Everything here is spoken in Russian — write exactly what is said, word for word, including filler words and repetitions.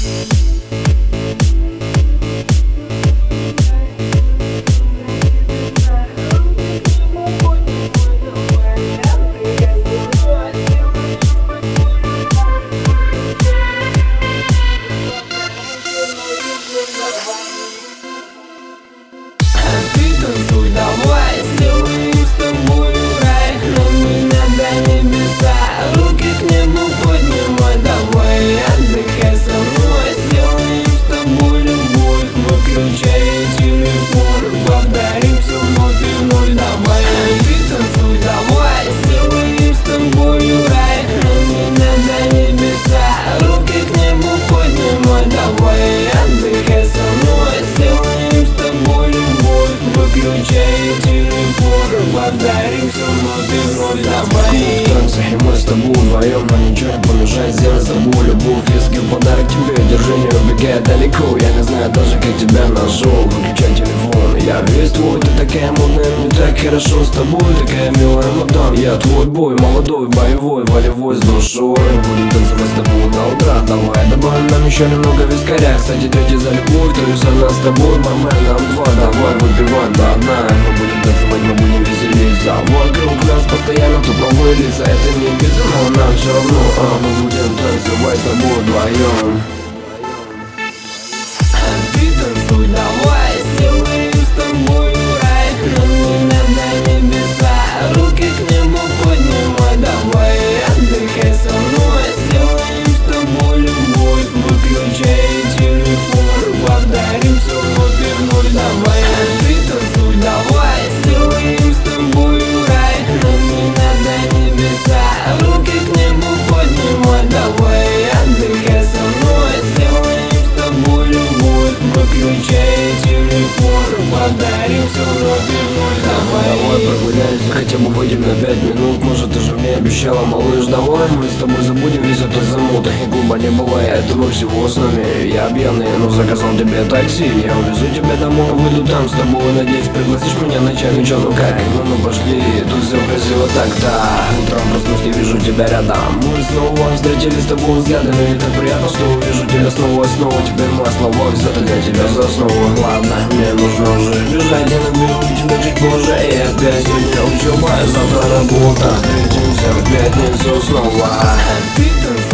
Танцуй, давай, сделаем с тобою рай. Нам не надо небеса, руки к небу поднимай. Давай, отдыхай со мной, сделаем с тобой любовь. Выключай телефон, повторим все вновь и вновь. Давай, ты танцуй, давай, сделаем с тобою рай. Нам не надо небеса, руки к небу поднимай. Давай, отдыхай со мной, сделаем с тобой любовь. Выключай телефон, повторим все вновь и вновь. Давай. В танцах и мы с тобой вдвоем, но ничего не помешает сделать с тобой любовь. Если подарок тебе, держи, не убегай далеко. Я не знаю даже, как тебя нашел. Выключай телефон, я весь твой. Ты такая модная, мне так хорошо с тобой. Такая милая мадам, я твой бой. Молодой, боевой, волевой, с душой. Будем танцевать с тобой до утра. Давай, добавим нам еще немного вискаря. Кстати, третий за любовь, то есть за нас с тобой. Мама, нам два, давай выпивать до дна. Мы будем танцевать, мы будем веселиться. Вокруг нас постоянно туповые лица. Это не без, но нам все равно, а мы будем танцевать с тобой вдвоем. Ты танцуй, давай, сделаем с тобою рай. Нам не надо небеса, руки к небу поднимай. Давай, отдыхай со мной, сделаем с тобой любовь. Выключай телефон, повторим все вновь и вновь. Давай, ты танцуй, давай, сделаем с тобою рай. Нам не надо небеса, руки к небу поднимай. Давай, отдыхай со мной, сделаем с тобой любовь. Выключай телефон, повторим все вновь и вновь. Давай, Давай прогуляемся, хотя бы выйдем на пять минут. Может, ты же мне обещала, малыш, давай мы с тобой забудем весь этот замут. И клуба не бывает, этого всего с нами. Я пьяный, но заказал тебе такси. Я увезу тебя домой, выйду там с тобой. Надеюсь, пригласишь меня на чай. Ну чё, ну как, ну, ну пошли, тут все красиво так-то. Утром проснусь, не вижу тебя рядом. Мы снова встретились с тобой взглядами. И так приятно, что увижу тебя снова и снова. Теперь мои слова взяты для тебя за основу. Ладно, мне нужно уже бежать, я наберу тебя чуть позже. И опять сегодня учеба, завтра работа. Встретимся в пятницу снова. ты танцуй.